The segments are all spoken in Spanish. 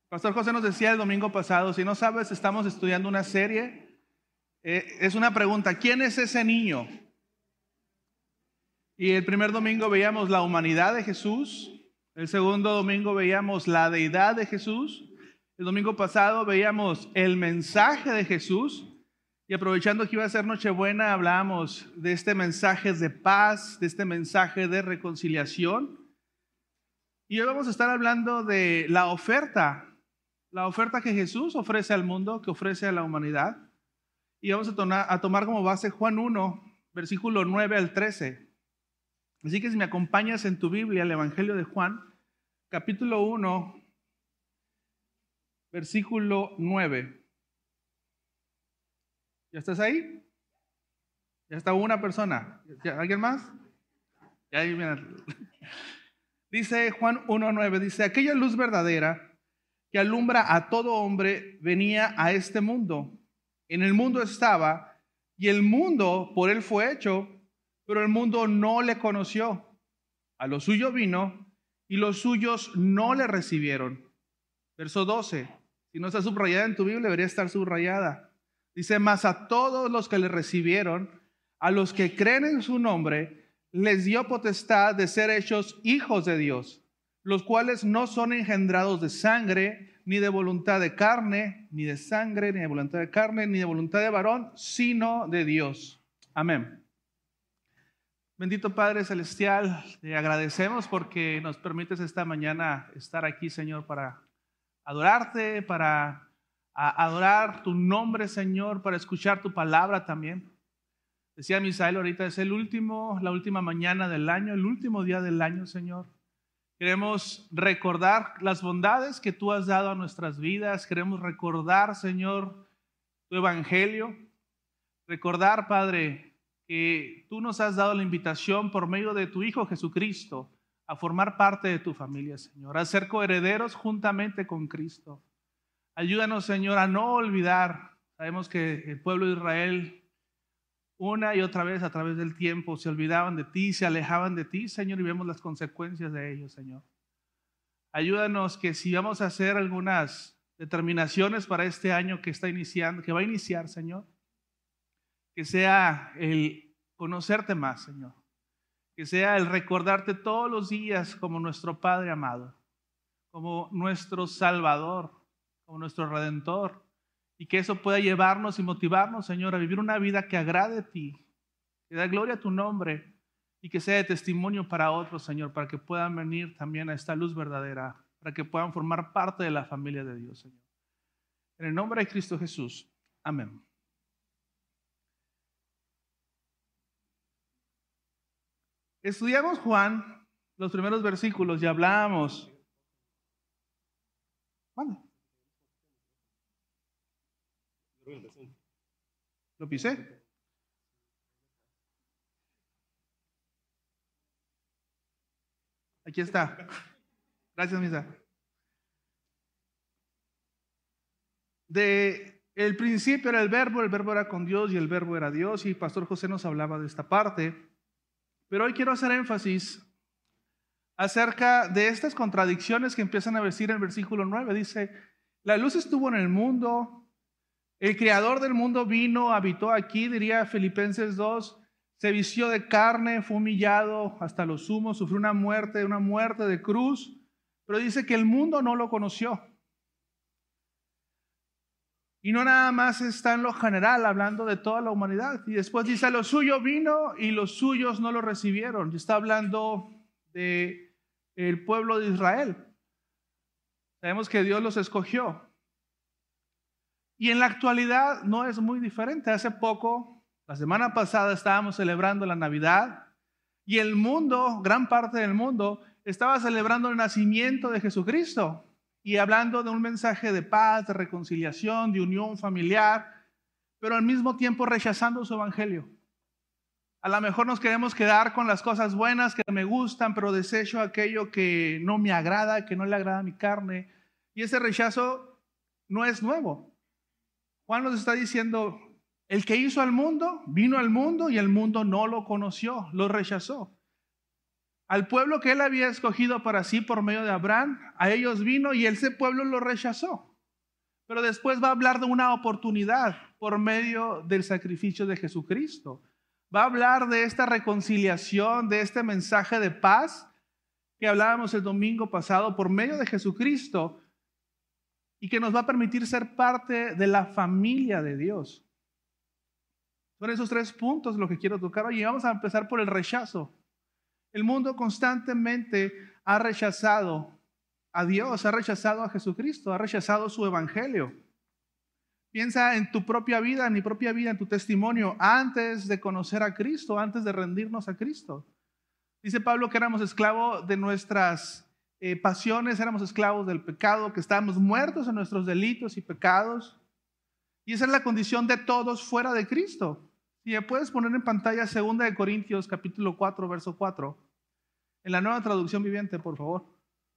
Pastor José nos decía el domingo pasado, si no sabes, estamos estudiando una serie. Es una pregunta, ¿quién es ese niño? Y el primer domingo veíamos la humanidad de Jesús. El segundo domingo veíamos la deidad de Jesús. El domingo pasado veíamos el mensaje de Jesús. Y aprovechando que iba a ser Nochebuena, hablábamos de este mensaje de paz, de este mensaje de reconciliación. Y hoy vamos a estar hablando de la oferta que Jesús ofrece al mundo, que ofrece a la humanidad. Y vamos a tomar como base Juan 1, versículo 9 al 13. Así que si me acompañas en tu Biblia, el Evangelio de Juan, capítulo 1, versículo 9. ¿Ya estás ahí? ¿Ya está una persona? ¿Alguien más? Ya ahí, mira. Dice Juan 1:9, dice, aquella luz verdadera que alumbra a todo hombre venía a este mundo. En el mundo estaba, y el mundo por él fue hecho, pero el mundo no le conoció. A lo suyo vino, y los suyos no le recibieron. Verso 12, si no está subrayada en tu Biblia, debería estar subrayada. Dice, mas a todos los que le recibieron, a los que creen en su nombre, les dio potestad de ser hechos hijos de Dios, los cuales no son engendrados de sangre, ni de voluntad de carne, ni de sangre, ni de voluntad de carne, ni de voluntad de varón, sino de Dios. Amén. Bendito Padre Celestial, te agradecemos porque nos permites esta mañana estar aquí, Señor, para adorarte, para adorar tu nombre, Señor, para escuchar tu palabra también. Decía Misael ahorita, es la última mañana del año, el último día del año, Señor. Queremos recordar las bondades que tú has dado a nuestras vidas. Queremos recordar, Señor, tu evangelio. Recordar, Padre, que tú nos has dado la invitación por medio de tu Hijo Jesucristo a formar parte de tu familia, Señor, a ser coherederos juntamente con Cristo. Ayúdanos, Señor, a no olvidar. Sabemos que el pueblo de Israel una y otra vez a través del tiempo se olvidaban de ti, se alejaban de ti, Señor, y vemos las consecuencias de ello, Señor. Ayúdanos que si vamos a hacer algunas determinaciones para este año que está iniciando, que va a iniciar, Señor, que sea el conocerte más, Señor, que sea el recordarte todos los días como nuestro Padre amado, como nuestro Salvador, como nuestro Redentor. Y que eso pueda llevarnos y motivarnos, Señor, a vivir una vida que agrade a ti, que da gloria a tu nombre y que sea de testimonio para otros, Señor, para que puedan venir también a esta luz verdadera, para que puedan formar parte de la familia de Dios, Señor. En el nombre de Cristo Jesús. Amén. Estudiamos Juan, los primeros versículos, y hablábamos. ¿Cuándo? ¿Lo pisé? Aquí está. Gracias, Misa. El principio era el verbo era con Dios y el verbo era Dios, y Pastor José nos hablaba de esta parte. Pero hoy quiero hacer énfasis acerca de estas contradicciones que empiezan a decir en el versículo 9. Dice, la luz estuvo en el mundo, el creador del mundo vino, habitó aquí, diría Filipenses 2, se vistió de carne, fue humillado hasta lo sumo, sufrió una muerte de cruz, pero dice que el mundo no lo conoció. Y no nada más está en lo general, hablando de toda la humanidad. Y después dice, lo suyo vino y los suyos no lo recibieron. Y está hablando del pueblo de Israel. Sabemos que Dios los escogió. Y en la actualidad no es muy diferente. Hace poco, la semana pasada, estábamos celebrando la Navidad y el mundo, gran parte del mundo, estaba celebrando el nacimiento de Jesucristo y hablando de un mensaje de paz, de reconciliación, de unión familiar, pero al mismo tiempo rechazando su evangelio. A lo mejor nos queremos quedar con las cosas buenas que me gustan, pero desecho aquello que no me agrada, que no le agrada a mi carne. Y ese rechazo no es nuevo. Juan nos está diciendo, el que hizo al mundo, vino al mundo y el mundo no lo conoció, lo rechazó. Al pueblo que él había escogido para sí por medio de Abraham, a ellos vino y ese pueblo lo rechazó. Pero después va a hablar de una oportunidad por medio del sacrificio de Jesucristo. Va a hablar de esta reconciliación, de este mensaje de paz que hablábamos el domingo pasado por medio de Jesucristo y que nos va a permitir ser parte de la familia de Dios. Son esos 3 puntos lo que quiero tocar hoy. Vamos a empezar por el rechazo. El mundo constantemente ha rechazado a Dios, ha rechazado a Jesucristo, ha rechazado su evangelio. Piensa en tu propia vida, en mi propia vida, en tu testimonio, antes de conocer a Cristo, antes de rendirnos a Cristo. Dice Pablo que éramos esclavos de nuestras pasiones, éramos esclavos del pecado, que estábamos muertos en nuestros delitos y pecados. Y esa es la condición de todos fuera de Cristo. Si me puedes poner en pantalla 2 de Corintios capítulo 4, verso 4. En la Nueva Traducción Viviente, por favor.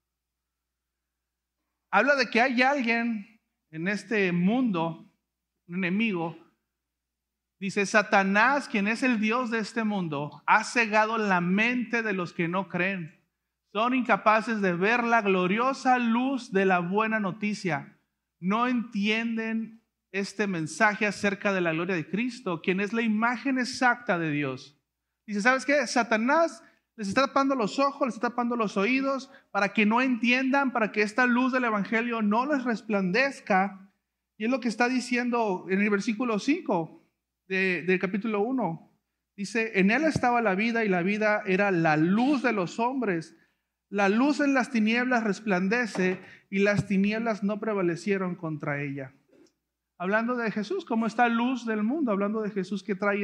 Habla de que hay alguien en este mundo, un enemigo. Dice, Satanás, quien es el Dios de este mundo, ha cegado la mente de los que no creen. Son incapaces de ver la gloriosa luz de la buena noticia. No entienden este mensaje acerca de la gloria de Cristo, quien es la imagen exacta de Dios. Dice, ¿sabes qué? Satanás les está tapando los ojos, les está tapando los oídos para que no entiendan, para que esta luz del evangelio no les resplandezca. Y es lo que está diciendo en el versículo 5 del capítulo 1. Dice, en él estaba la vida y la vida era la luz de los hombres. La luz en las tinieblas resplandece y las tinieblas no prevalecieron contra ella. Hablando de Jesús como esta luz del mundo, hablando de Jesús que trae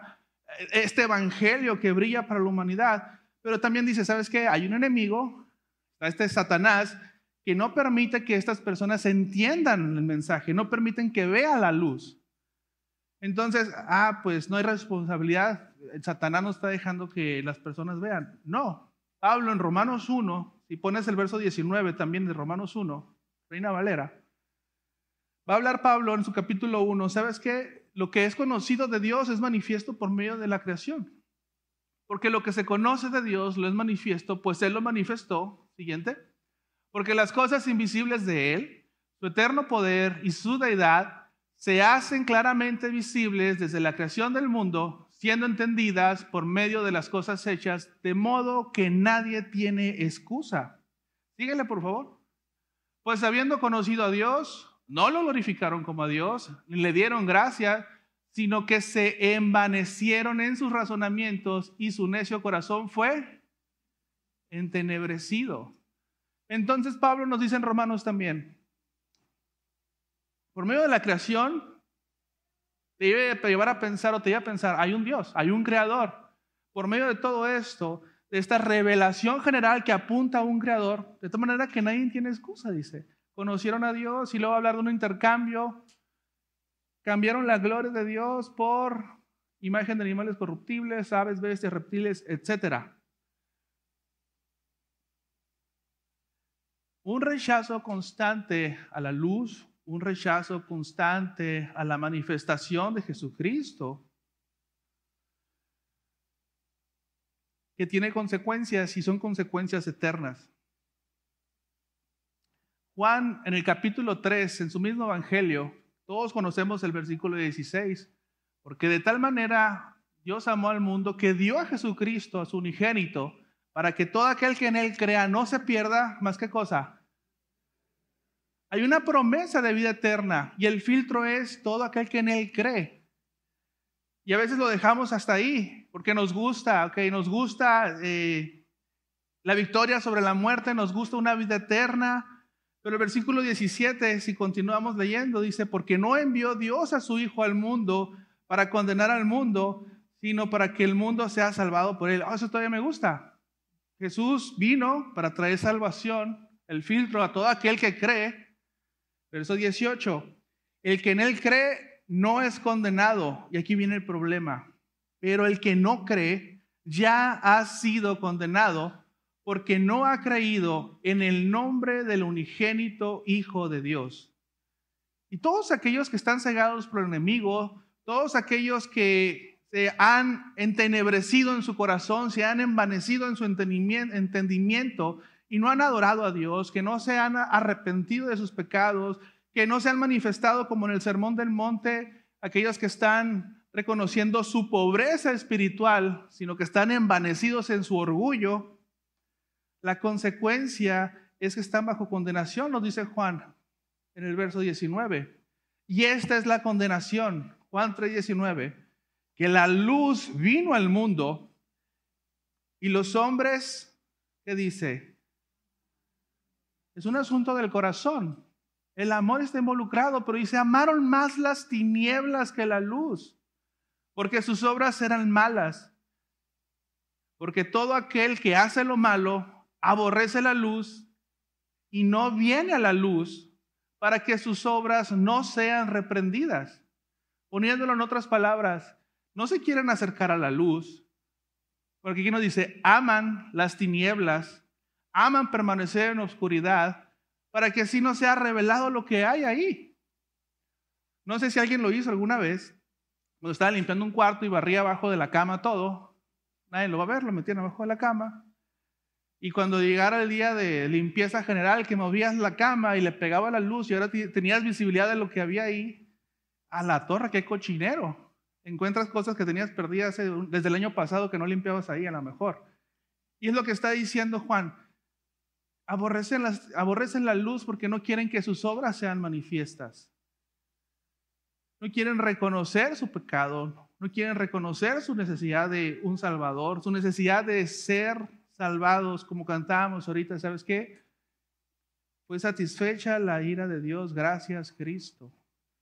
este evangelio que brilla para la humanidad. Pero también dice, ¿sabes qué? Hay un enemigo, este Satanás, que no permite que estas personas entiendan el mensaje, no permiten que vean la luz. Entonces, pues no hay responsabilidad, Satanás no está dejando que las personas vean. No, Pablo en Romanos 1, si pones el verso 19 también de Romanos 1, Reina Valera, va a hablar Pablo en su capítulo 1, ¿sabes qué? Lo que es conocido de Dios es manifiesto por medio de la creación. Porque lo que se conoce de Dios lo es manifiesto, pues Él lo manifestó. Siguiente. Porque las cosas invisibles de Él, su eterno poder y su deidad, se hacen claramente visibles desde la creación del mundo, siendo entendidas por medio de las cosas hechas, de modo que nadie tiene excusa. Síguele, por favor. Pues habiendo conocido a Dios, no lo glorificaron como a Dios, ni le dieron gracia, sino que se envanecieron en sus razonamientos y su necio corazón fue entenebrecido. Entonces Pablo nos dice en Romanos también, por medio de la creación, te iba a llevar a pensar o te iba a pensar, hay un Dios, hay un creador. Por medio de todo esto, de esta revelación general que apunta a un creador, de tal manera que nadie tiene excusa, dice. Conocieron a Dios y luego va a hablar de un intercambio. Cambiaron la gloria de Dios por imagen de animales corruptibles, aves, bestias, reptiles, etc. Un rechazo constante a la luz, un rechazo constante a la manifestación de Jesucristo, que tiene consecuencias y son consecuencias eternas. Juan, en el capítulo 3, en su mismo evangelio, todos conocemos el versículo 16, porque de tal manera Dios amó al mundo que dio a Jesucristo, a su unigénito, para que todo aquel que en él crea no se pierda, ¿más qué cosa? Hay una promesa de vida eterna y el filtro es todo aquel que en él cree. Y a veces lo dejamos hasta ahí, porque nos gusta, nos gusta la victoria sobre la muerte, nos gusta una vida eterna. Pero el versículo 17, si continuamos leyendo, dice, porque no envió Dios a su Hijo al mundo para condenar al mundo, sino para que el mundo sea salvado por él. Eso todavía me gusta. Jesús vino para traer salvación, el filtro a todo aquel que cree. Verso 18, el que en él cree no es condenado. Y aquí viene el problema. Pero el que no cree ya ha sido condenado, porque no ha creído en el nombre del unigénito Hijo de Dios. Y todos aquellos que están cegados por el enemigo, todos aquellos que se han entenebrecido en su corazón, se han envanecido en su entendimiento y no han adorado a Dios, que no se han arrepentido de sus pecados, que no se han manifestado como en el Sermón del Monte, aquellos que están reconociendo su pobreza espiritual, sino que están envanecidos en su orgullo, la consecuencia es que están bajo condenación, nos dice Juan en el verso 19. Y esta es la condenación, Juan 3:19, que la luz vino al mundo y los hombres, ¿qué dice? Es un asunto del corazón. El amor está involucrado, pero dice, amaron más las tinieblas que la luz, porque sus obras eran malas. Porque todo aquel que hace lo malo aborrece la luz y no viene a la luz para que sus obras no sean reprendidas. Poniéndolo en otras palabras, no se quieren acercar a la luz, porque aquí nos dice, aman las tinieblas, aman permanecer en oscuridad, para que así no sea revelado lo que hay ahí. No sé si alguien lo hizo alguna vez, cuando estaba limpiando un cuarto y barría abajo de la cama todo. Nadie lo va a ver, lo metían abajo de la cama. Y cuando llegara el día de limpieza general, que movías la cama y le pegaba la luz y ahora tenías visibilidad de lo que había ahí, a la torre, qué cochinero. Encuentras cosas que tenías perdidas desde el año pasado que no limpiabas ahí a lo mejor. Y es lo que está diciendo Juan. Aborrecen la luz porque no quieren que sus obras sean manifiestas. No quieren reconocer su pecado, no quieren reconocer su necesidad de un Salvador, su necesidad de ser salvados, como cantábamos ahorita. ¿Sabes qué? Fue satisfecha la ira de Dios, gracias Cristo.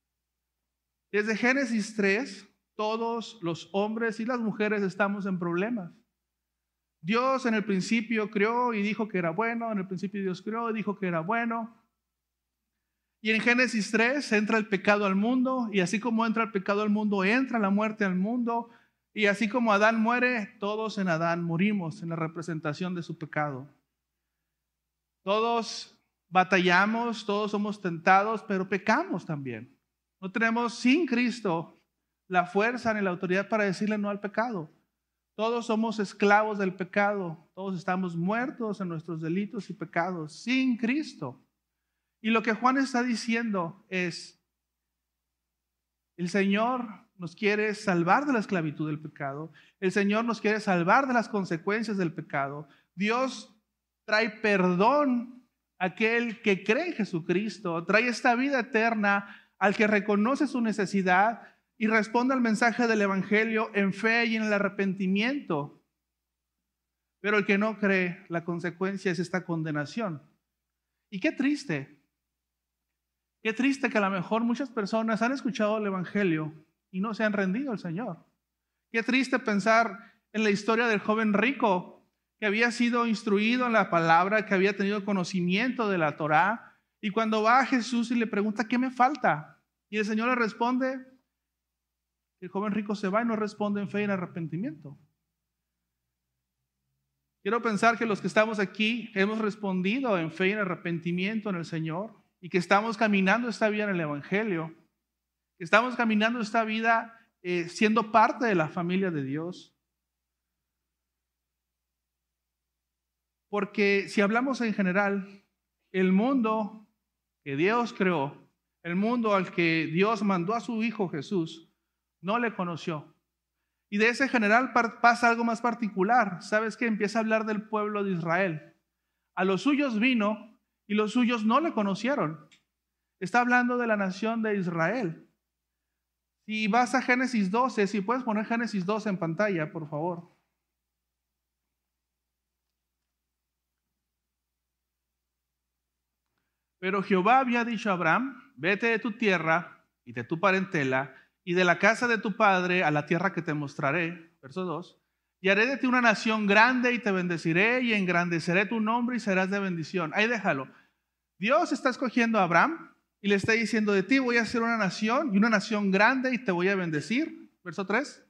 Desde Génesis 3, todos los hombres y las mujeres estamos en problemas. Dios en el principio creó y dijo que era bueno. En el principio Dios creó y dijo que era bueno. Y en Génesis 3 entra el pecado al mundo. Y así como entra el pecado al mundo, entra la muerte al mundo. Y así como Adán muere, todos en Adán morimos en la representación de su pecado. Todos batallamos, todos somos tentados, pero pecamos también. No tenemos sin Cristo la fuerza ni la autoridad para decirle no al pecado. Todos somos esclavos del pecado. Todos estamos muertos en nuestros delitos y pecados sin Cristo. Y lo que Juan está diciendo es, el Señor nos quiere salvar de la esclavitud del pecado. El Señor nos quiere salvar de las consecuencias del pecado. Dios trae perdón a aquel que cree en Jesucristo. Trae esta vida eterna al que reconoce su necesidad y responde al mensaje del Evangelio en fe y en el arrepentimiento. Pero el que no cree, la consecuencia es esta condenación. Y qué triste que a lo mejor muchas personas han escuchado el Evangelio y no se han rendido al Señor. Qué triste pensar en la historia del joven rico que había sido instruido en la palabra, que había tenido conocimiento de la Torá, y cuando va a Jesús y le pregunta, ¿qué me falta? Y el Señor le responde, el joven rico se va y no responde en fe y en arrepentimiento. Quiero pensar que los que estamos aquí hemos respondido en fe y en arrepentimiento en el Señor y que estamos caminando esta vida en el Evangelio, que estamos caminando esta vida siendo parte de la familia de Dios. Porque si hablamos en general, el mundo que Dios creó, el mundo al que Dios mandó a su Hijo Jesús, no le conoció. Y de ese general pasa algo más particular. ¿Sabes qué? Empieza a hablar del pueblo de Israel. A los suyos vino y los suyos no le conocieron. Está hablando de la nación de Israel. Si vas a Génesis 12, si puedes poner Génesis 12 en pantalla, por favor. Pero Jehová había dicho a Abraham, vete de tu tierra y de tu parentela y de la casa de tu padre a la tierra que te mostraré, verso 2, y haré de ti una nación grande y te bendeciré y engrandeceré tu nombre y serás de bendición. Ahí déjalo. Dios está escogiendo a Abraham y le está diciendo, de ti voy a hacer una nación y una nación grande y te voy a bendecir. Verso 3.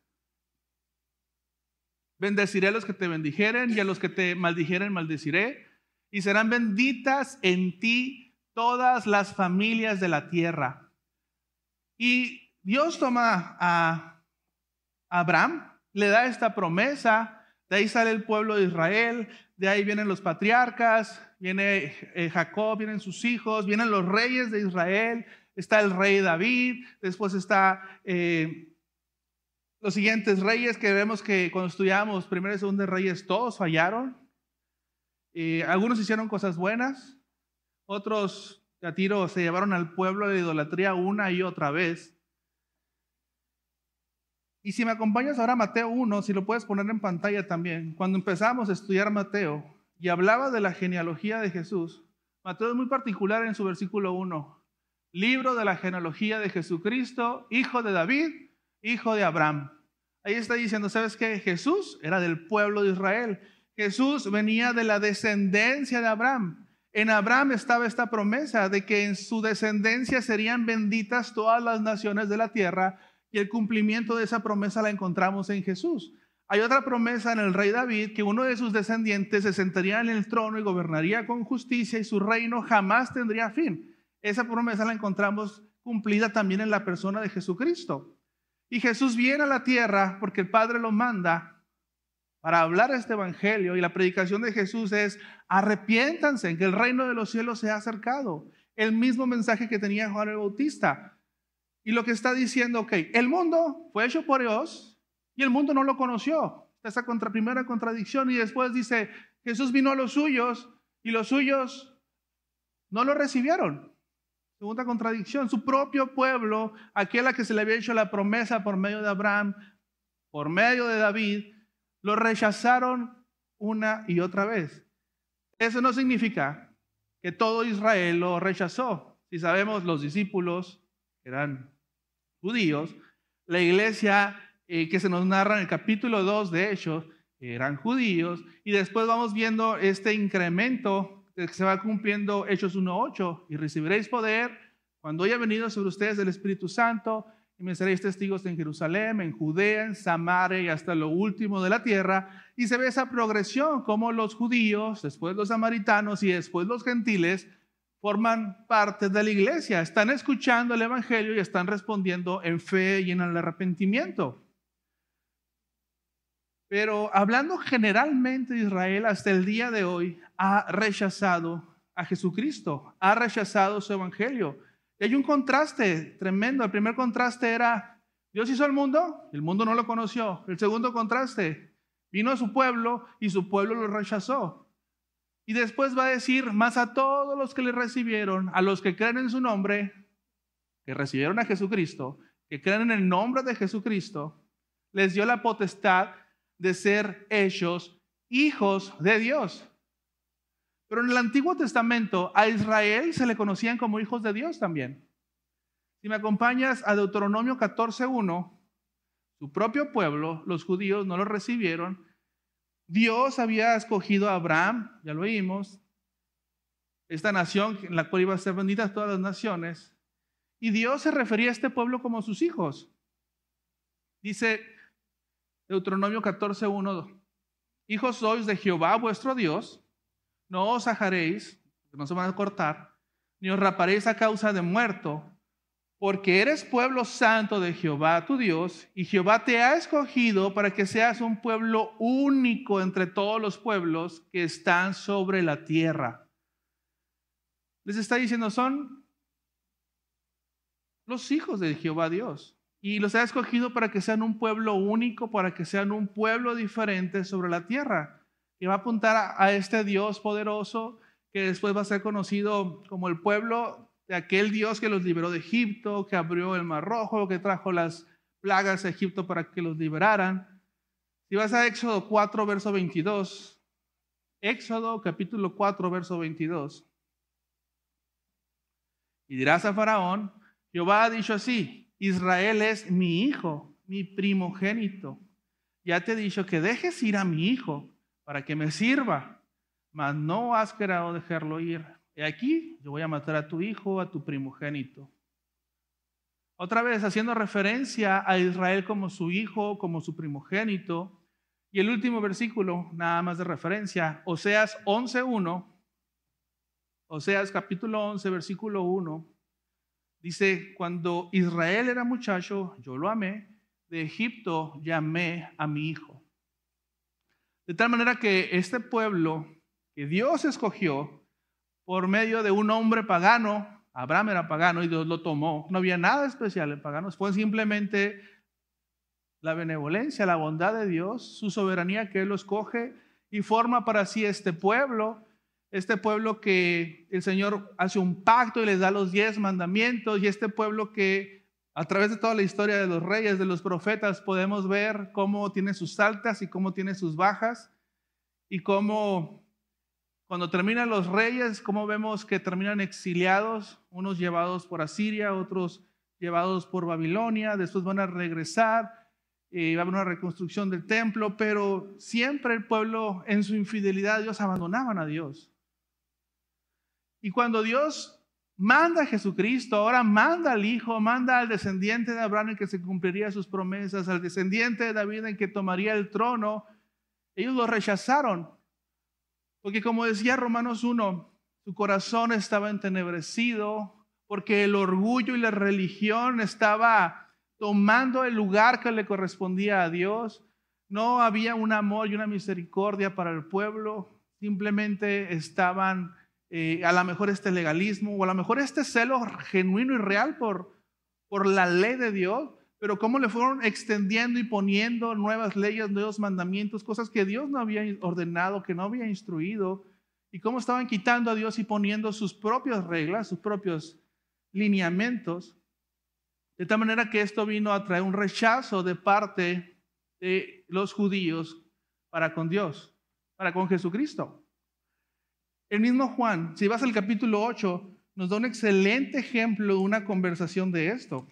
Bendeciré a los que te bendijeren y a los que te maldijeren maldeciré, y serán benditas en ti todas las familias de la tierra. Y Dios toma a a Abraham, le da esta promesa, de ahí sale el pueblo de Israel, de ahí vienen los patriarcas, viene Jacob, vienen sus hijos, vienen los reyes de Israel, está el rey David, después está los siguientes reyes que vemos que cuando estudiamos primero y segundo reyes todos fallaron. Algunos hicieron cosas buenas, otros a tiro se llevaron al pueblo de idolatría una y otra vez. Y si me acompañas ahora a Mateo 1, si lo puedes poner en pantalla también, cuando empezamos a estudiar Mateo y hablaba de la genealogía de Jesús, Mateo es muy particular en su versículo 1. Libro de la genealogía de Jesucristo, hijo de David, hijo de Abraham. Ahí está diciendo, ¿sabes qué? Jesús era del pueblo de Israel. Jesús venía de la descendencia de Abraham. En Abraham estaba esta promesa de que en su descendencia serían benditas todas las naciones de la tierra, y el cumplimiento de esa promesa la encontramos en Jesús. Hay otra promesa en el rey David, que uno de sus descendientes se sentaría en el trono y gobernaría con justicia y su reino jamás tendría fin. Esa promesa la encontramos cumplida también en la persona de Jesucristo. Y Jesús viene a la tierra porque el Padre lo manda para hablar este evangelio, y la predicación de Jesús es: arrepiéntanse, que el reino de los cielos se ha acercado. El mismo mensaje que tenía Juan el Bautista. Y lo que está diciendo, el mundo fue hecho por Dios y el mundo no lo conoció. Esa primera contradicción. Y después dice, Jesús vino a los suyos y los suyos no lo recibieron. Segunda contradicción, su propio pueblo, aquel a que se le había hecho la promesa por medio de Abraham, por medio de David, lo rechazaron una y otra vez. Eso no significa que todo Israel lo rechazó. Si sabemos, los discípulos eran judíos, la iglesia que se nos narra en el capítulo 2 de Hechos eran judíos, y después vamos viendo este incremento que se va cumpliendo. Hechos 1:8, y recibiréis poder cuando haya venido sobre ustedes el Espíritu Santo, y me seréis testigos en Jerusalén, en Judea, en Samaria y hasta lo último de la tierra. Y se ve esa progresión, como los judíos, después los samaritanos y después los gentiles forman parte de la iglesia, están escuchando el evangelio y están respondiendo en fe y en el arrepentimiento. Pero hablando generalmente, Israel hasta el día de hoy ha rechazado a Jesucristo, ha rechazado su evangelio. Y hay un contraste tremendo. El primer contraste era: Dios hizo el mundo no lo conoció. El segundo contraste: vino a su pueblo y su pueblo lo rechazó. Y después va a decir: más a todos los que le recibieron, a los que creen en su nombre, que recibieron a Jesucristo, que creen en el nombre de Jesucristo, les dio la potestad de ser hechos hijos de Dios. Pero en el Antiguo Testamento a Israel se le conocían como hijos de Dios también. Si me acompañas a Deuteronomio 14:1, su propio pueblo, los judíos, no lo recibieron. Dios había escogido a Abraham, ya lo oímos, esta nación en la cual iba a ser bendita todas las naciones, y Dios se refería a este pueblo como sus hijos. Dice Deuteronomio 14:1, hijos sois de Jehová vuestro Dios, no os ajaréis, no se van a cortar, ni os raparéis a causa de muerto, porque eres pueblo santo de Jehová tu Dios, y Jehová te ha escogido para que seas un pueblo único entre todos los pueblos que están sobre la tierra. Les está diciendo, son los hijos de Jehová Dios, y los ha escogido para que sean un pueblo único, para que sean un pueblo diferente sobre la tierra, que va a apuntar a este Dios poderoso, que después va a ser conocido como el pueblo de aquel Dios que los liberó de Egipto, que abrió el Mar Rojo, que trajo las plagas a Egipto para que los liberaran. Si vas a Éxodo 4, verso 22, Éxodo capítulo 4, verso 22. Y dirás a Faraón, Jehová ha dicho así, Israel es mi hijo, mi primogénito. Ya te he dicho que dejes ir a mi hijo para que me sirva, mas no has querido dejarlo ir. Y aquí yo voy a matar a tu hijo, a tu primogénito. Otra vez haciendo referencia a Israel como su hijo, como su primogénito. Y el último versículo, nada más de referencia, Oseas 11:1, Oseas capítulo 11, versículo 1, dice, cuando Israel era muchacho, yo lo amé, de Egipto llamé a mi hijo. De tal manera que este pueblo que Dios escogió por medio de un hombre pagano, Abraham era pagano y Dios lo tomó, no había nada especial en paganos, fue simplemente la benevolencia, la bondad de Dios, su soberanía que Él lo escoge y forma para sí este pueblo que el Señor hace un pacto y les da los 10 mandamientos, y este pueblo que a través de toda la historia de los reyes, de los profetas, podemos ver cómo tiene sus altas y cómo tiene sus bajas, y cómo cuando terminan los reyes, cómo vemos que terminan exiliados, unos llevados por Asiria, otros llevados por Babilonia, después van a regresar. Va a haber una reconstrucción del templo, pero siempre el pueblo en su infidelidad a Dios abandonaban a Dios. Y cuando Dios manda a Jesucristo, ahora manda al Hijo, manda al descendiente de Abraham en que se cumpliría sus promesas, al descendiente de David en que tomaría el trono, ellos lo rechazaron. Porque como decía Romanos 1, su corazón estaba entenebrecido, porque el orgullo y la religión estaba tomando el lugar que le correspondía a Dios. No había un amor y una misericordia para el pueblo. Simplemente estaban, a lo mejor este legalismo, o a lo mejor este celo genuino y real por la ley de Dios, pero cómo le fueron extendiendo y poniendo nuevas leyes, nuevos mandamientos, cosas que Dios no había ordenado, que no había instruido, y cómo estaban quitando a Dios y poniendo sus propias reglas, sus propios lineamientos. De tal manera que esto vino a traer un rechazo de parte de los judíos para con Dios, para con Jesucristo. El mismo Juan, si vas al capítulo 8, nos da un excelente ejemplo de una conversación de esto.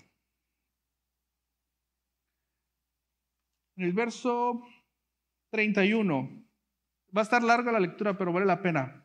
En el verso 31, va a estar larga la lectura, pero vale la pena.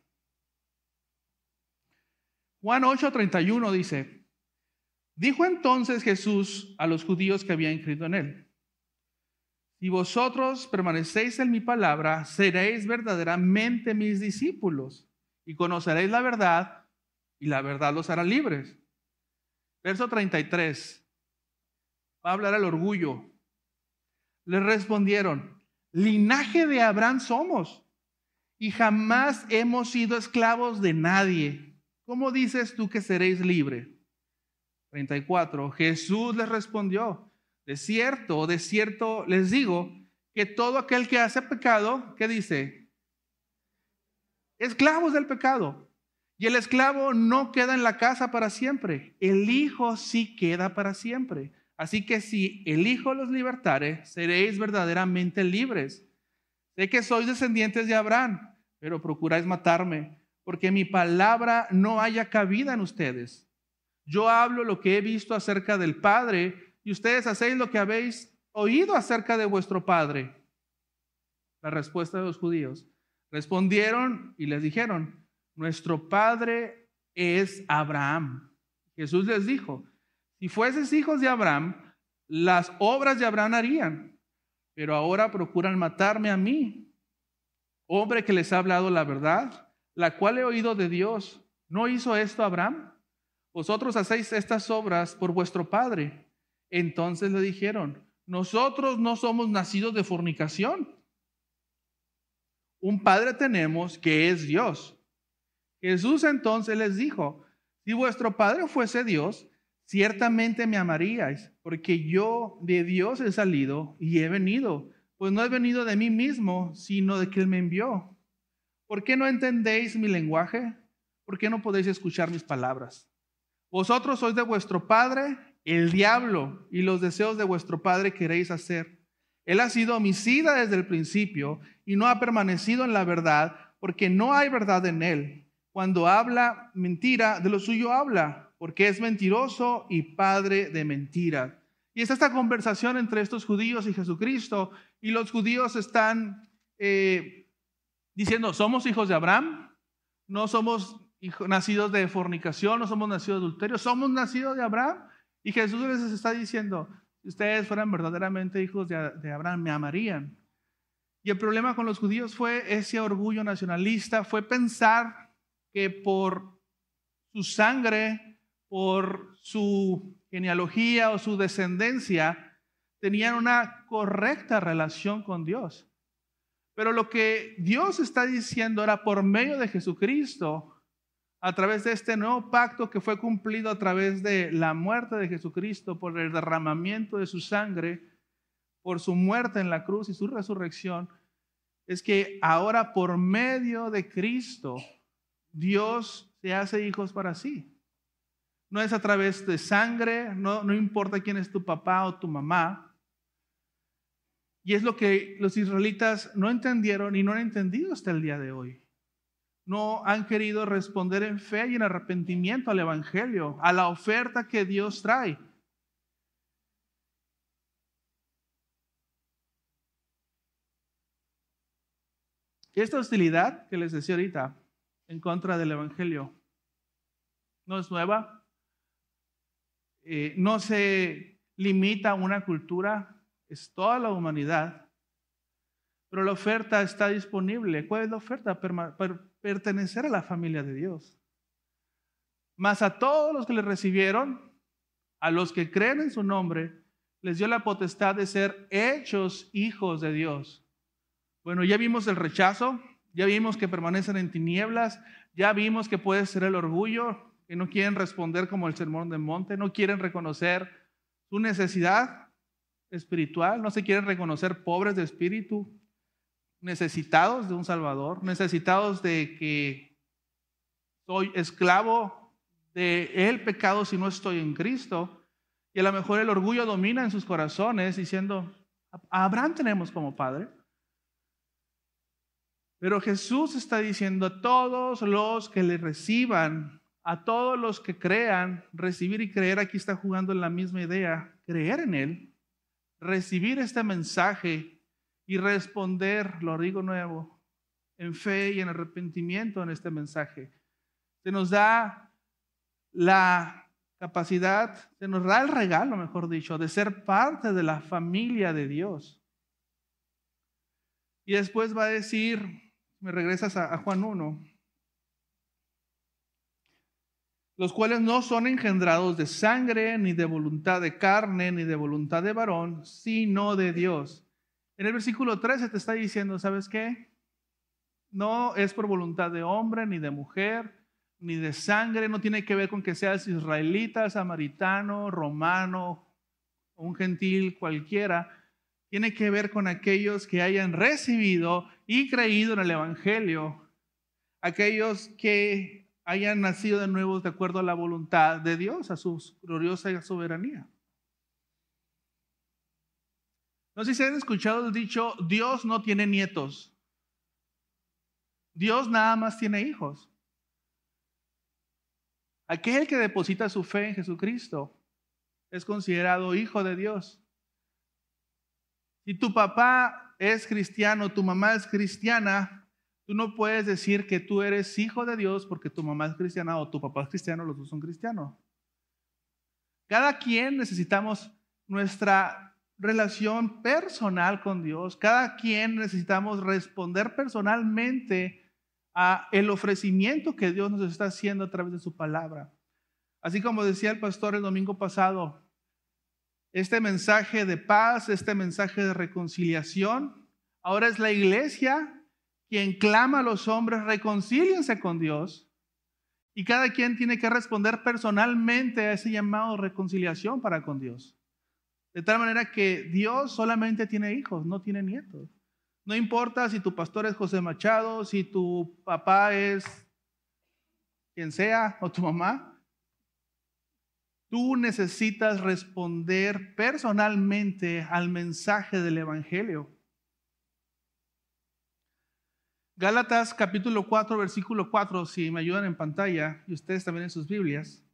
Juan 8:31 dice: dijo entonces Jesús a los judíos que habían creído en él: si vosotros permanecéis en mi palabra, seréis verdaderamente mis discípulos y conoceréis la verdad, y la verdad los hará libres. Verso 33, va a hablar el orgullo. Les respondieron: linaje de Abraham somos, y jamás hemos sido esclavos de nadie. ¿Cómo dices tú que seréis libres? 34, Jesús les respondió: de cierto les digo, que todo aquel que hace pecado, ¿qué dice? Esclavos del pecado. Y el esclavo no queda en la casa para siempre, el Hijo sí queda para siempre. Así que si el Hijo los libertare, seréis verdaderamente libres. Sé que sois descendientes de Abraham, pero procuráis matarme, porque mi palabra no haya cabida en ustedes. Yo hablo lo que he visto acerca del Padre, y ustedes hacéis lo que habéis oído acerca de vuestro padre. La respuesta de los judíos: respondieron y les dijeron: nuestro padre es Abraham. Jesús les dijo: si fueses hijos de Abraham, las obras de Abraham harían, pero ahora procuran matarme a mí, hombre que les ha hablado la verdad, la cual he oído de Dios. ¿No hizo esto Abraham? Vosotros hacéis estas obras por vuestro padre. Entonces le dijeron: nosotros no somos nacidos de fornicación. Un padre tenemos que es Dios. Jesús entonces les dijo: si vuestro padre fuese Dios, ciertamente me amaríais, porque yo de Dios he salido y he venido, pues no he venido de mí mismo, sino de que Él me envió. ¿Por qué no entendéis mi lenguaje? ¿Por qué no podéis escuchar mis palabras? Vosotros sois de vuestro padre, el diablo, y los deseos de vuestro padre queréis hacer. Él ha sido homicida desde el principio y no ha permanecido en la verdad, porque no hay verdad en él. Cuando habla mentira, de lo suyo habla, porque es mentiroso y padre de mentira. Y es esta conversación entre estos judíos y Jesucristo, y los judíos están diciendo: somos hijos de Abraham, no somos nacidos de fornicación, no somos nacidos de adulterio, somos nacidos de Abraham. Y Jesús les está diciendo: si ustedes fueran verdaderamente hijos de Abraham, me amarían. Y el problema con los judíos fue ese orgullo nacionalista, fue pensar que por su sangre, por su genealogía o su descendencia, tenían una correcta relación con Dios. Pero lo que Dios está diciendo era por medio de Jesucristo, a través de este nuevo pacto que fue cumplido a través de la muerte de Jesucristo, por el derramamiento de su sangre, por su muerte en la cruz y su resurrección, es que ahora por medio de Cristo, Dios se hace hijos para sí. No es a través de sangre, no importa quién es tu papá o tu mamá. Y es lo que los israelitas no entendieron y no han entendido hasta el día de hoy. No han querido responder en fe y en arrepentimiento al evangelio, a la oferta que Dios trae. Esta hostilidad que les decía ahorita en contra del evangelio no es nueva, no se limita a una cultura, es toda la humanidad, pero la oferta está disponible. ¿Cuál es la oferta? Pertenecer a la familia de Dios. Mas a todos los que le recibieron, a los que creen en su nombre, les dio la potestad de ser hechos hijos de Dios. Bueno, ya vimos el rechazo, ya vimos que permanecen en tinieblas, ya vimos que puede ser el orgullo, que no quieren responder como el sermón del monte, no quieren reconocer su necesidad espiritual, no se quieren reconocer pobres de espíritu, necesitados de un Salvador, necesitados de que soy esclavo del pecado si no estoy en Cristo. Y a lo mejor el orgullo domina en sus corazones diciendo, a Abraham tenemos como padre. Pero Jesús está diciendo a todos los que le reciban, a todos los que crean, recibir y creer, aquí está jugando en la misma idea, creer en Él, recibir este mensaje y responder, lo digo nuevo, en fe y en arrepentimiento en este mensaje. Se nos da la capacidad, se nos da el regalo, mejor dicho, de ser parte de la familia de Dios. Y después va a decir, me regresas a Juan 1, los cuales no son engendrados de sangre, ni de voluntad de carne, ni de voluntad de varón, sino de Dios. En el versículo 13 te está diciendo, ¿sabes qué? No es por voluntad de hombre, ni de mujer, ni de sangre, no tiene que ver con que seas israelita, samaritano, romano, un gentil cualquiera. Tiene que ver con aquellos que hayan recibido y creído en el evangelio, aquellos que hayan nacido de nuevo de acuerdo a la voluntad de Dios, a su gloriosa soberanía. No sé si han escuchado el dicho, Dios no tiene nietos. Dios nada más tiene hijos. Aquel que deposita su fe en Jesucristo es considerado hijo de Dios. Si tu papá es cristiano, tu mamá es cristiana, tú no puedes decir que tú eres hijo de Dios porque tu mamá es cristiana o tu papá es cristiano, los dos son cristianos. Cada quien necesitamos nuestra relación personal con Dios. Cada quien necesitamos responder personalmente a el ofrecimiento que Dios nos está haciendo a través de su palabra. Así como decía el pastor el domingo pasado, este mensaje de paz, este mensaje de reconciliación, ahora es la iglesia quien clama a los hombres, reconcíliense con Dios, y cada quien tiene que responder personalmente a ese llamado de reconciliación para con Dios. De tal manera que Dios solamente tiene hijos, no tiene nietos. No importa si tu pastor es José Machado, si tu papá es quien sea o tu mamá. Tú necesitas responder personalmente al mensaje del evangelio. Gálatas capítulo 4, versículo 4, si me ayudan en pantalla, y ustedes también en sus Biblias.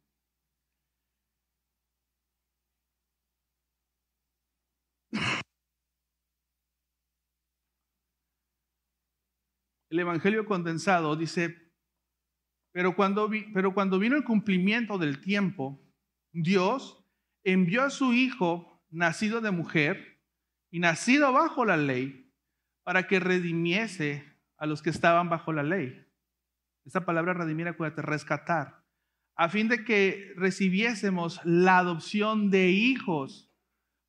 El evangelio condensado dice, pero cuando vino el cumplimiento del tiempo, Dios envió a su Hijo, nacido de mujer y nacido bajo la ley, para que redimiese a los que estaban bajo la ley. Esa palabra redimir, acuérdate, rescatar, a fin de que recibiésemos la adopción de hijos.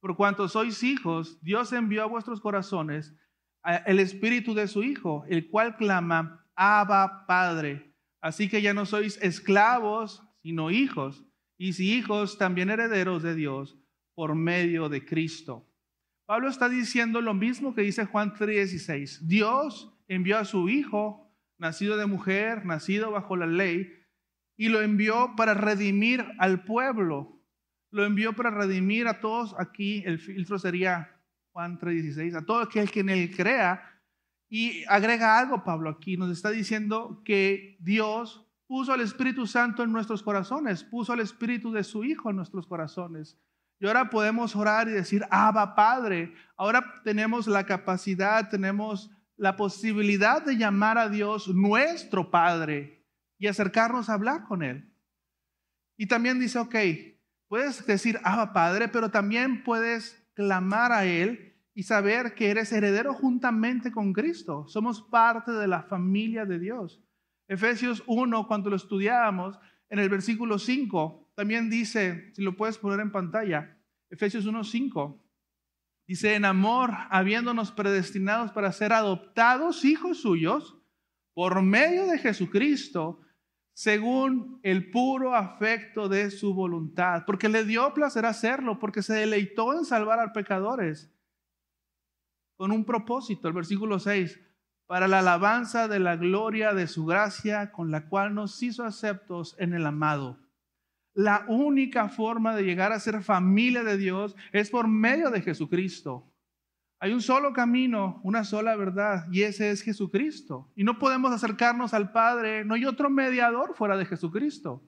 Por cuanto sois hijos, Dios envió a vuestros corazones el espíritu de su Hijo, el cual clama, Abba, Padre. Así que ya no sois esclavos, sino hijos. Y si hijos, también herederos de Dios por medio de Cristo. Pablo está diciendo lo mismo que dice Juan 3:16. Dios envió a su Hijo, nacido de mujer, nacido bajo la ley, y lo envió para redimir al pueblo. Lo envió para redimir a todos. Aquí el filtro sería Juan 3:16, a todo aquel que en él crea. Y agrega algo Pablo aquí, nos está diciendo que Dios puso al Espíritu Santo en nuestros corazones, puso al Espíritu de su Hijo en nuestros corazones. Y ahora podemos orar y decir, Abba, Padre. Ahora tenemos la capacidad, tenemos la posibilidad de llamar a Dios nuestro Padre y acercarnos a hablar con Él. Y también dice, ok, puedes decir, Abba, Padre, pero también puedes clamar a Él y saber que eres heredero juntamente con Cristo. Somos parte de la familia de Dios. Efesios 1, cuando lo estudiábamos, en el versículo 5, también dice, si lo puedes poner en pantalla, Efesios 1:5, dice, en amor, habiéndonos predestinados para ser adoptados hijos suyos por medio de Jesucristo, según el puro afecto de su voluntad, porque le dio placer hacerlo, porque se deleitó en salvar a pecadores, con un propósito, el versículo 6, para la alabanza de la gloria de su gracia, con la cual nos hizo aceptos en el amado. La única forma de llegar a ser familia de Dios es por medio de Jesucristo. Hay un solo camino, una sola verdad, y ese es Jesucristo. Y no podemos acercarnos al Padre, no hay otro mediador fuera de Jesucristo.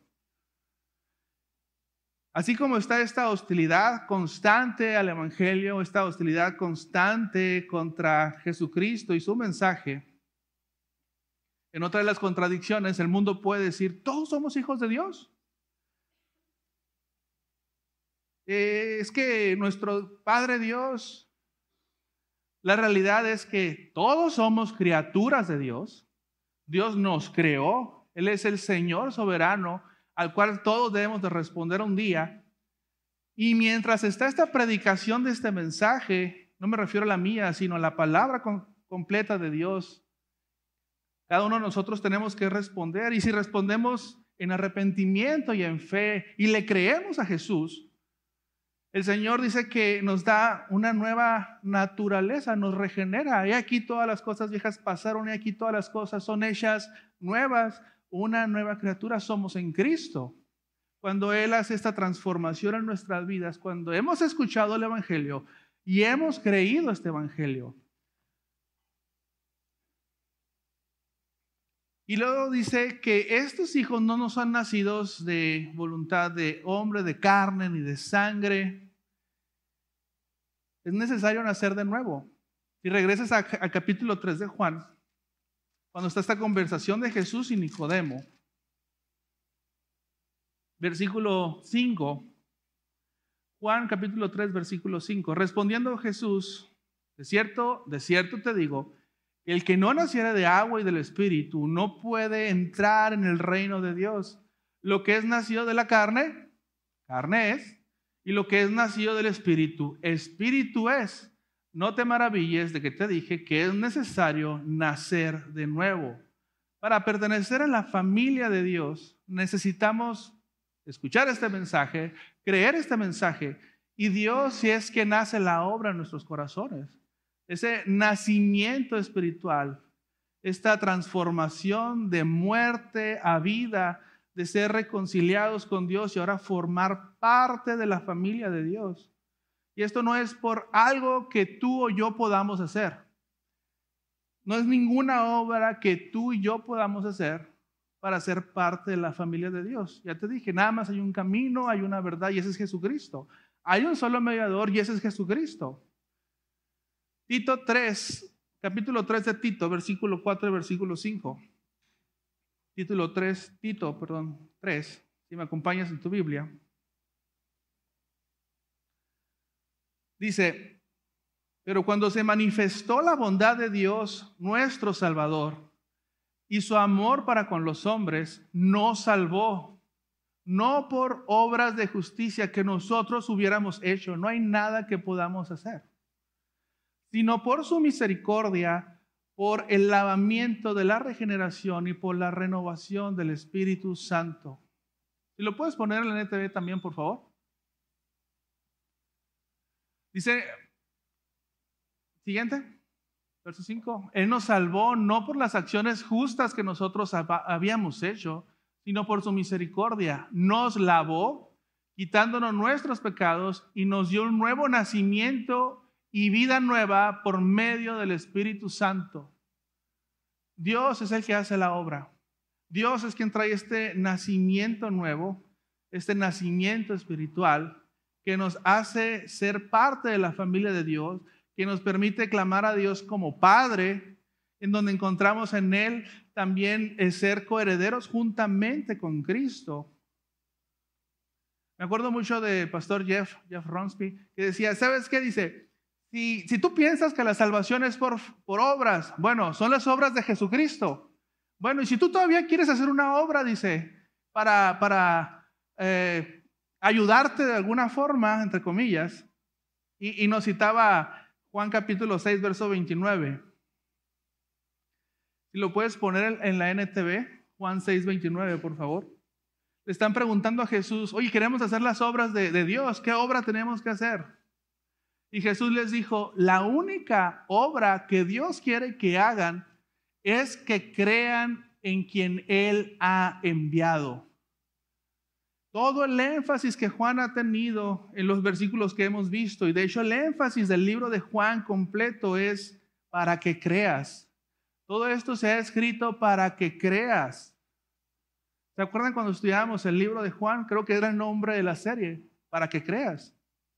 Así como está esta hostilidad constante al Evangelio, esta hostilidad constante contra Jesucristo y su mensaje, en otra de las contradicciones, el mundo puede decir, todos somos hijos de Dios. Es que nuestro Padre Dios, la realidad es que todos somos criaturas de Dios. Dios nos creó, Él es el Señor soberano, al cual todos debemos de responder un día. Y mientras está esta predicación de este mensaje, no me refiero a la mía, sino a la palabra completa de Dios, cada uno de nosotros tenemos que responder. Y si respondemos en arrepentimiento y en fe y le creemos a Jesús, el Señor dice que nos da una nueva naturaleza, nos regenera. Y aquí todas las cosas viejas pasaron y aquí todas las cosas son hechas nuevas. Una nueva criatura somos en Cristo. Cuando Él hace esta transformación en nuestras vidas, cuando hemos escuchado el Evangelio y hemos creído este Evangelio. Y luego dice que estos hijos no nos son nacidos de voluntad de hombre, de carne ni de sangre. Es necesario nacer de nuevo. Si regresas al capítulo 3 de Juan, cuando está esta conversación de Jesús y Nicodemo, versículo 5, Juan capítulo 3, versículo 5, respondiendo Jesús, de cierto te digo, el que no naciera de agua y del Espíritu no puede entrar en el reino de Dios. Lo que es nacido de la carne, carne es, y lo que es nacido del Espíritu, Espíritu es. No te maravilles de que te dije que es necesario nacer de nuevo. Para pertenecer a la familia de Dios, necesitamos escuchar este mensaje, creer este mensaje, y Dios, si es que nace la obra en nuestros corazones. Ese nacimiento espiritual, esta transformación de muerte a vida, de ser reconciliados con Dios y ahora formar parte de la familia de Dios. Y esto no es por algo que tú o yo podamos hacer. No es ninguna obra que tú y yo podamos hacer para ser parte de la familia de Dios. Ya te dije, nada más hay un camino, hay una verdad y ese es Jesucristo. Hay un solo mediador y ese es Jesucristo. Tito 3, capítulo 3 de Tito, versículo 4 y versículo 5. Tito 3, si me acompañas en tu Biblia. Dice, pero cuando se manifestó la bondad de Dios, nuestro Salvador, y su amor para con los hombres, nos salvó, no por obras de justicia que nosotros hubiéramos hecho, no hay nada que podamos hacer, sino por su misericordia, por el lavamiento de la regeneración y por la renovación del Espíritu Santo. Si lo puedes poner en la NTV también, por favor. Dice, siguiente, verso 5. Él nos salvó no por las acciones justas que nosotros habíamos hecho, sino por su misericordia. Nos lavó, quitándonos nuestros pecados, y nos dio un nuevo nacimiento y vida nueva por medio del Espíritu Santo. Dios es el que hace la obra. Dios es quien trae este nacimiento nuevo, este nacimiento espiritual, que nos hace ser parte de la familia de Dios, que nos permite clamar a Dios como Padre, en donde encontramos en Él también el ser coherederos juntamente con Cristo. Me acuerdo mucho de pastor Jeff Ronsby, que decía, ¿sabes qué? Dice, si tú piensas que la salvación es por obras, bueno, son las obras de Jesucristo. Bueno, y si tú todavía quieres hacer una obra, dice, para ayudarte de alguna forma, entre comillas, y nos citaba Juan capítulo 6, verso 29. Si lo puedes poner en la NTV, Juan 6, 29, por favor. Le están preguntando a Jesús, oye, queremos hacer las obras de Dios, ¿qué obra tenemos que hacer? Y Jesús les dijo, la única obra que Dios quiere que hagan es que crean en quien Él ha enviado. Todo el énfasis que Juan ha tenido en los versículos que hemos visto, y de hecho el énfasis del libro de Juan completo es para que creas. Todo esto se ha escrito para que creas. ¿Se acuerdan cuando estudiábamos el libro de Juan? Creo que era el nombre de la serie, para que creas.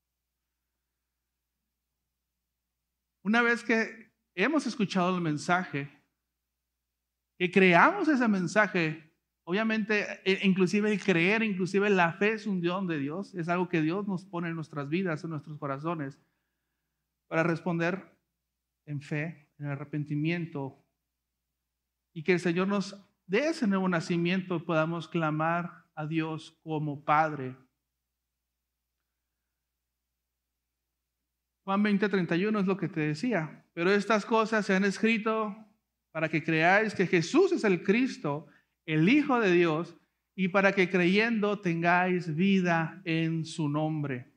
Una vez que hemos escuchado el mensaje, que creamos ese mensaje, obviamente, inclusive el creer, inclusive la fe es un don de Dios, es algo que Dios nos pone en nuestras vidas, en nuestros corazones, para responder en fe, en arrepentimiento, y que el Señor nos dé ese nuevo nacimiento, podamos clamar a Dios como Padre. Juan 20:31 es lo que te decía, pero estas cosas se han escrito para que creáis que Jesús es el Cristo, el Hijo de Dios, y para que creyendo tengáis vida en su nombre.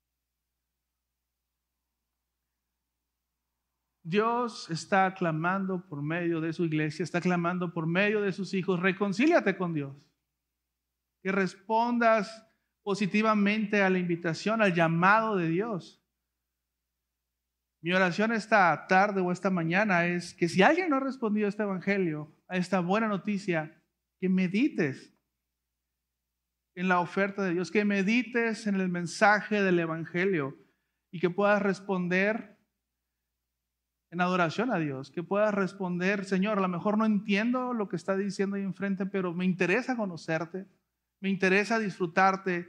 Dios está clamando por medio de su iglesia, está clamando por medio de sus hijos, reconcíliate con Dios. Que respondas positivamente a la invitación, al llamado de Dios. Mi oración esta tarde o esta mañana es que si alguien no ha respondido a este evangelio, a esta buena noticia, que medites en la oferta de Dios, que medites en el mensaje del evangelio y que puedas responder en adoración a Dios, que puedas responder, Señor, a lo mejor no entiendo lo que está diciendo ahí enfrente, pero me interesa conocerte, me interesa disfrutarte.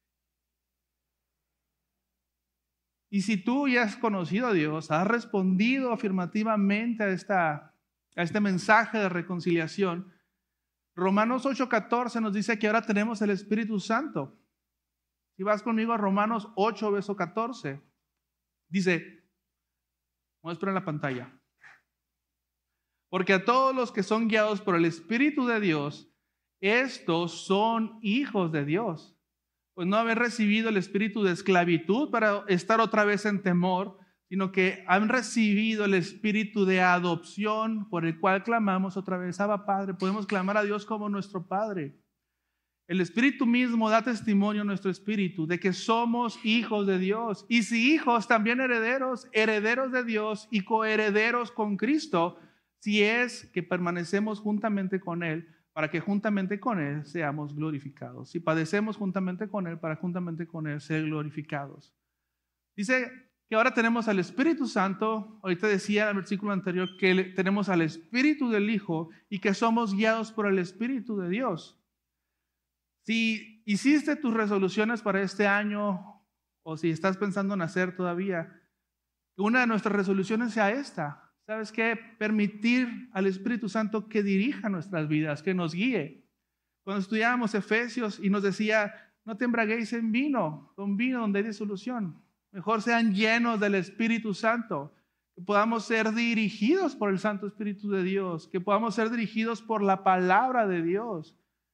Y si tú ya has conocido a Dios, has respondido afirmativamente a este mensaje de reconciliación, Romanos 8:14 nos dice que ahora tenemos el Espíritu Santo. Si vas conmigo a Romanos 8, verso 14, dice, muestra en la pantalla, porque a todos los que son guiados por el Espíritu de Dios, estos son hijos de Dios. Pues no haber recibido el espíritu de esclavitud para estar otra vez en temor, sino que han recibido el espíritu de adopción por el cual clamamos otra vez, Abba Padre. Podemos clamar a Dios como nuestro Padre. El Espíritu mismo da testimonio a nuestro espíritu de que somos hijos de Dios. Y si hijos, también herederos, herederos de Dios y coherederos con Cristo, si es que permanecemos juntamente con Él, para que juntamente con Él seamos glorificados. Si padecemos juntamente con Él, para juntamente con Él ser glorificados. Dice que ahora tenemos al Espíritu Santo. Ahorita decía en el versículo anterior que tenemos al Espíritu del Hijo y que somos guiados por el Espíritu de Dios. Si hiciste tus resoluciones para este año o si estás pensando en hacer todavía, una de nuestras resoluciones sea esta. ¿Sabes qué? Permitir al Espíritu Santo que dirija nuestras vidas, que nos guíe. Cuando estudiábamos Efesios y nos decía, no te embraguéis en vino, con vino donde hay disolución. Mejor sean llenos del Espíritu Santo, que podamos ser dirigidos por el Santo Espíritu de Dios, que podamos ser dirigidos por la palabra de Dios.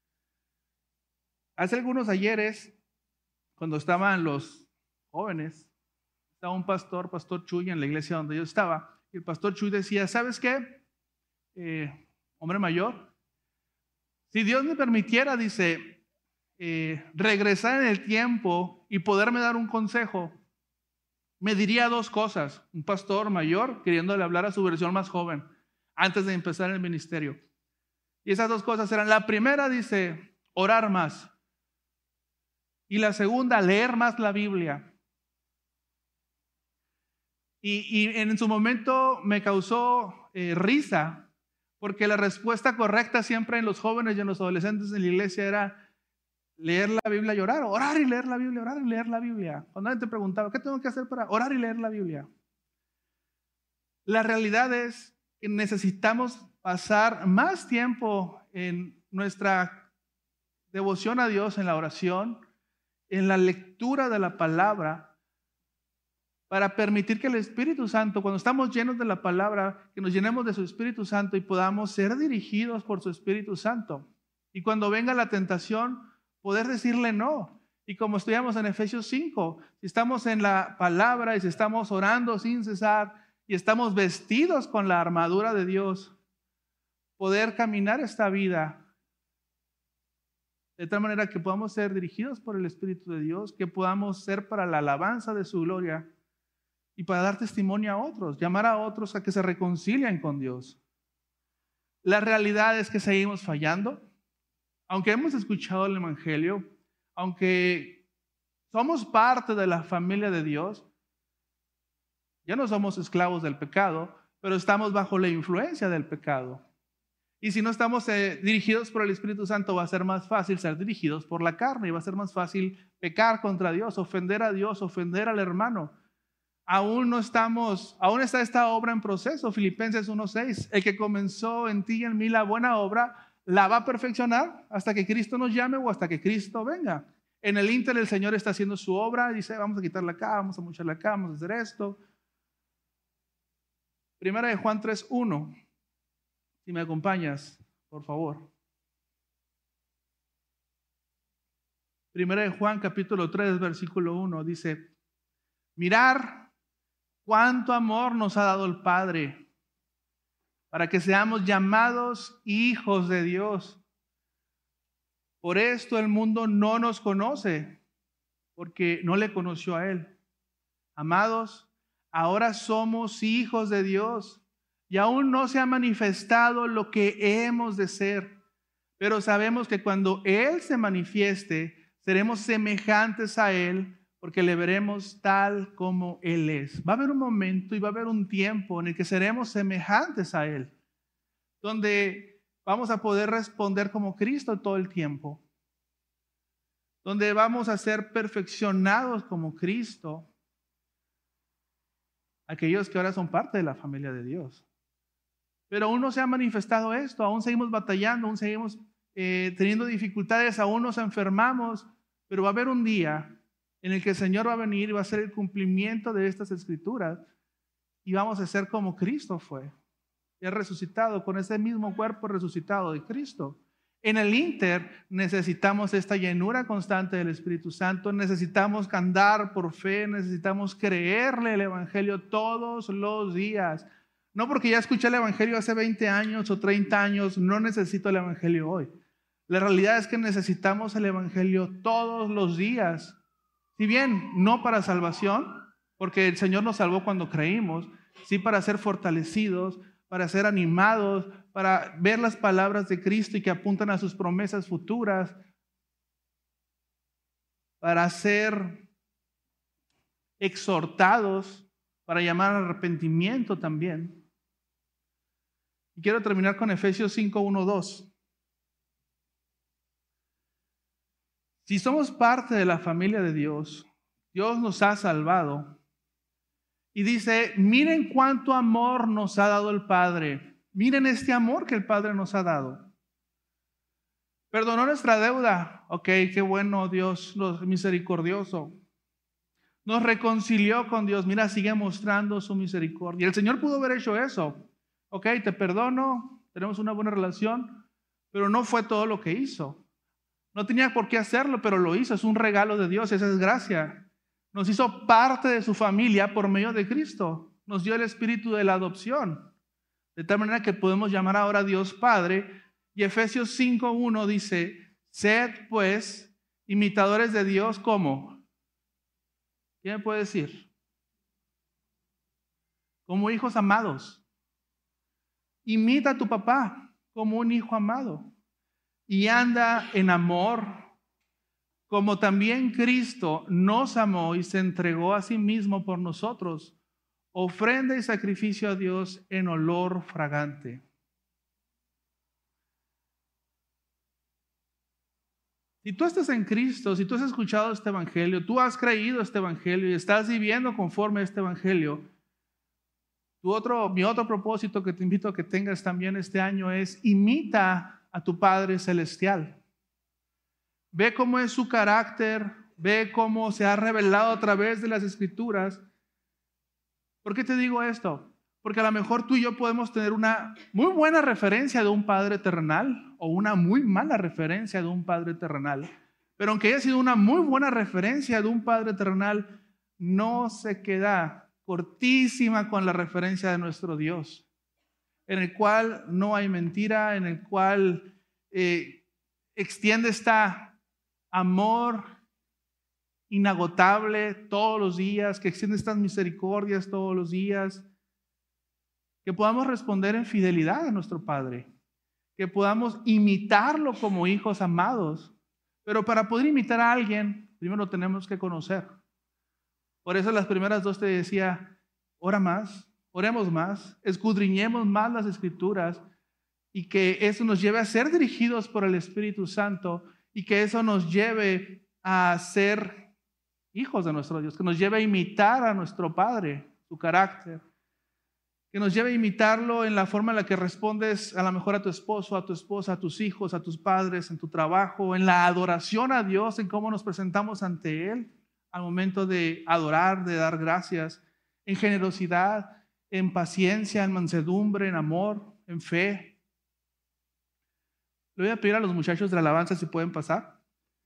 Hace algunos ayeres, cuando estaban los jóvenes, estaba un pastor, Pastor Chuy, en la iglesia donde yo estaba, y el Pastor Chuy decía, ¿sabes qué? Hombre mayor, si Dios me permitiera, dice, regresar en el tiempo y poderme dar un consejo, me diría dos cosas. Un pastor mayor queriéndole hablar a su versión más joven antes de empezar el ministerio. Y esas dos cosas eran, la primera dice, orar más. Y la segunda, leer más la Biblia. Y en su momento me causó risa, porque la respuesta correcta siempre en los jóvenes y en los adolescentes en la iglesia era leer la Biblia y orar, orar y leer la Biblia, orar y leer la Biblia. Cuando alguien te preguntaba, ¿qué tengo que hacer para orar y leer la Biblia? La realidad es que necesitamos pasar más tiempo en nuestra devoción a Dios, en la oración, en la lectura de la palabra, para permitir que el Espíritu Santo, cuando estamos llenos de la palabra, que nos llenemos de su Espíritu Santo y podamos ser dirigidos por su Espíritu Santo. Y cuando venga la tentación, poder decirle no. Y como estudiamos en Efesios 5, si estamos en la palabra y si estamos orando sin cesar y estamos vestidos con la armadura de Dios, poder caminar esta vida de tal manera que podamos ser dirigidos por el Espíritu de Dios, que podamos ser para la alabanza de su gloria y para dar testimonio a otros, llamar a otros a que se reconcilien con Dios. La realidad es que seguimos fallando. Aunque hemos escuchado el Evangelio, aunque somos parte de la familia de Dios, ya no somos esclavos del pecado, pero estamos bajo la influencia del pecado. Y si no estamos dirigidos por el Espíritu Santo, va a ser más fácil ser dirigidos por la carne y va a ser más fácil pecar contra Dios, ofender a Dios, ofender al hermano. Aún está esta obra en proceso. Filipenses 1:6, el que comenzó en ti y en mí la buena obra, la va a perfeccionar hasta que Cristo nos llame o hasta que Cristo venga. En el ínter el Señor está haciendo su obra y dice, vamos a quitarla acá, vamos a mocharla acá, vamos a hacer esto. Primera de Juan 3:1, si me acompañas, por favor. Primera de Juan capítulo 3, versículo 1, dice, mirar cuánto amor nos ha dado el Padre para que seamos llamados hijos de Dios. Por esto el mundo no nos conoce, porque no le conoció a Él. Amados, ahora somos hijos de Dios y aún no se ha manifestado lo que hemos de ser, pero sabemos que cuando Él se manifieste, seremos semejantes a Él, porque le veremos tal como Él es. Va a haber un momento y va a haber un tiempo en el que seremos semejantes a Él, donde vamos a poder responder como Cristo todo el tiempo, donde vamos a ser perfeccionados como Cristo, aquellos que ahora son parte de la familia de Dios. Pero aún no se ha manifestado esto, aún seguimos batallando, aún seguimos teniendo dificultades, aún nos enfermamos, pero va a haber un día en el que el Señor va a venir y va a hacer el cumplimiento de estas escrituras y vamos a ser como Cristo fue. Y ha resucitado con ese mismo cuerpo resucitado de Cristo. En el ínter necesitamos esta llenura constante del Espíritu Santo, necesitamos andar por fe, necesitamos creerle el Evangelio todos los días. No porque ya escuché el Evangelio hace 20 años o 30 años, no necesito el Evangelio hoy. La realidad es que necesitamos el Evangelio todos los días. Si bien no para salvación, porque el Señor nos salvó cuando creímos, sí para ser fortalecidos, para ser animados, para ver las palabras de Cristo y que apuntan a sus promesas futuras, para ser exhortados, para llamar al arrepentimiento también. Y quiero terminar con Efesios 5, 1, 2. Si somos parte de la familia de Dios, Dios nos ha salvado. Y dice, miren cuánto amor nos ha dado el Padre. Miren este amor que el Padre nos ha dado. Perdonó nuestra deuda. Ok, qué bueno, Dios, misericordioso. Nos reconcilió con Dios. Mira, sigue mostrando su misericordia. El Señor pudo haber hecho eso. Ok, te perdono, tenemos una buena relación, pero no fue todo lo que hizo. No tenía por qué hacerlo, pero lo hizo. Es un regalo de Dios, esa es gracia. Nos hizo parte de su familia por medio de Cristo. Nos dio el espíritu de la adopción. De tal manera que podemos llamar ahora a Dios Padre. Y Efesios 5:1 dice, sed pues imitadores de Dios como. ¿Quién me puede decir? Como hijos amados. Imita a tu papá como un hijo amado. Y anda en amor, como también Cristo nos amó y se entregó a sí mismo por nosotros, ofrenda y sacrificio a Dios en olor fragante. Si tú estás en Cristo, si tú has escuchado este evangelio, tú has creído este evangelio y estás viviendo conforme a este evangelio, mi otro propósito que te invito a que tengas también este año es imita a tu Padre Celestial. Ve cómo es su carácter, ve cómo se ha revelado a través de las Escrituras. ¿Por qué te digo esto? Porque a lo mejor tú y yo podemos tener una muy buena referencia de un Padre terrenal o una muy mala referencia de un Padre terrenal. Pero aunque haya sido una muy buena referencia de un Padre terrenal, no se queda cortísima con la referencia de nuestro Dios, en el cual no hay mentira, en el cual extiende amor inagotable todos los días, que extiende estas misericordias todos los días, que podamos responder en fidelidad a nuestro Padre, que podamos imitarlo como hijos amados. Pero para poder imitar a alguien, primero tenemos que conocer. Por eso las primeras dos te decía, ora más, oremos más, escudriñemos más las Escrituras y que eso nos lleve a ser dirigidos por el Espíritu Santo y que eso nos lleve a ser hijos de nuestro Dios, que nos lleve a imitar a nuestro Padre, su carácter, que nos lleve a imitarlo en la forma en la que respondes a lo mejor a tu esposo, a tu esposa, a tus hijos, a tus padres, en tu trabajo, en la adoración a Dios, en cómo nos presentamos ante Él al momento de adorar, de dar gracias, en generosidad, en paciencia, en mansedumbre, en amor, en fe. Le voy a pedir a los muchachos de la alabanza si pueden pasar.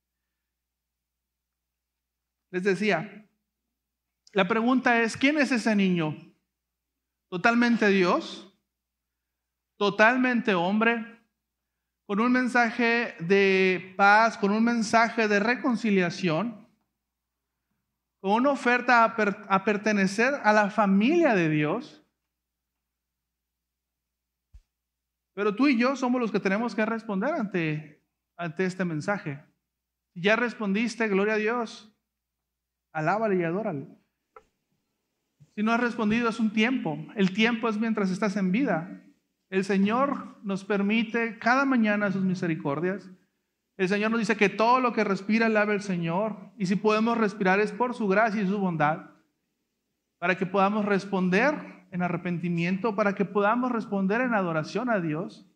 Les decía, la pregunta es, ¿quién es ese niño? ¿Totalmente Dios? ¿Totalmente hombre? ¿Con un mensaje de paz, con un mensaje de reconciliación? ¿Con una oferta a pertenecer a la familia de Dios? Pero tú y yo somos los que tenemos que responder ante este mensaje. Si ya respondiste, gloria a Dios, alábale y adórale. Si no has respondido, es un tiempo. El tiempo es mientras estás en vida. El Señor nos permite cada mañana sus misericordias. El Señor nos dice que todo lo que respira, alabe al Señor. Y si podemos respirar es por su gracia y su bondad. Para que podamos responder en arrepentimiento, para que podamos responder en adoración a Dios.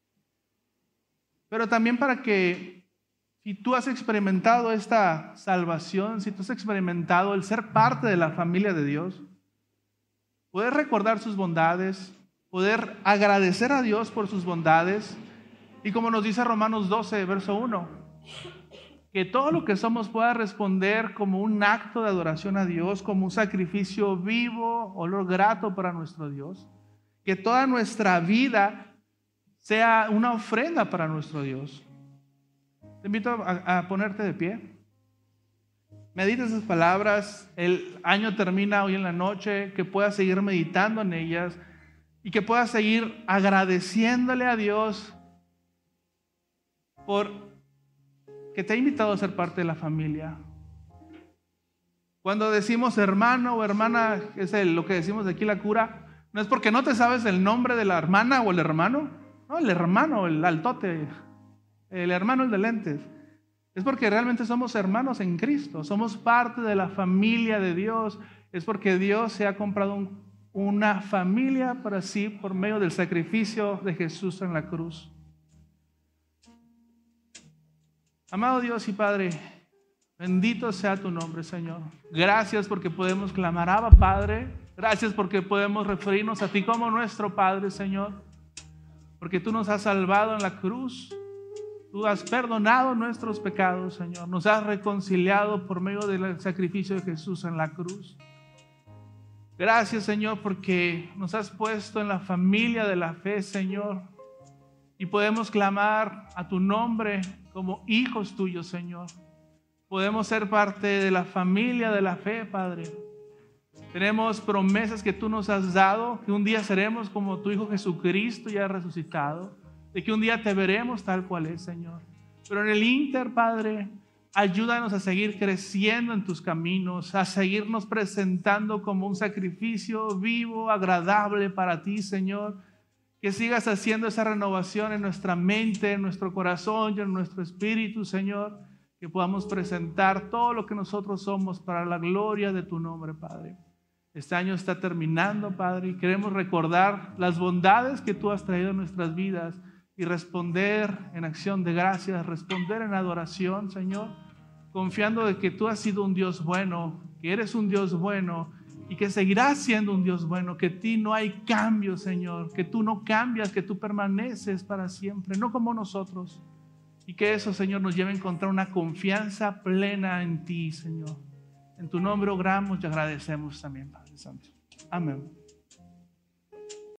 Pero también para que, si tú has experimentado esta salvación, si tú has experimentado el ser parte de la familia de Dios, poder recordar sus bondades, poder agradecer a Dios por sus bondades. Y como nos dice Romanos 12, verso 1, que todo lo que somos pueda responder como un acto de adoración a Dios, como un sacrificio vivo, olor grato para nuestro Dios. Que toda nuestra vida sea una ofrenda para nuestro Dios. Te invito a ponerte de pie. Medita esas palabras, el año termina hoy en la noche, que puedas seguir meditando en ellas y que puedas seguir agradeciéndole a Dios por que te ha invitado a ser parte de la familia. Cuando decimos hermano o hermana, es lo que decimos de aquí la cura, no es porque no te sabes el nombre de la hermana o el hermano, no, el hermano, el altote, el hermano el de lentes. Es porque realmente somos hermanos en Cristo, somos parte de la familia de Dios. Es porque Dios se ha comprado una familia para sí por medio del sacrificio de Jesús en la cruz. Amado Dios y Padre, bendito sea tu nombre, Señor. Gracias porque podemos clamar, Abba, Padre. Gracias porque podemos referirnos a ti como nuestro Padre, Señor. Porque tú nos has salvado en la cruz. Tú has perdonado nuestros pecados, Señor. Nos has reconciliado por medio del sacrificio de Jesús en la cruz. Gracias, Señor, porque nos has puesto en la familia de la fe, Señor. Y podemos clamar a tu nombre como hijos tuyos, Señor. Podemos ser parte de la familia de la fe, Padre. Tenemos promesas que tú nos has dado, que un día seremos como tu Hijo Jesucristo ya resucitado, de que un día te veremos tal cual es, Señor. Pero en el ínter, Padre, ayúdanos a seguir creciendo en tus caminos, a seguirnos presentando como un sacrificio vivo, agradable para ti, Señor. Que sigas haciendo esa renovación en nuestra mente, en nuestro corazón y en nuestro espíritu, Señor. Que podamos presentar todo lo que nosotros somos para la gloria de tu nombre, Padre. Este año está terminando, Padre, y queremos recordar las bondades que tú has traído en nuestras vidas y responder en acción de gracias, responder en adoración, Señor, confiando de que tú has sido un Dios bueno, que eres un Dios bueno y que seguirás siendo un Dios bueno, que en ti no hay cambio, Señor, que tú no cambias, que tú permaneces para siempre, no como nosotros. Y que eso, Señor, nos lleve a encontrar una confianza plena en ti, Señor. En tu nombre oramos y agradecemos también, Padre Santo. Amén.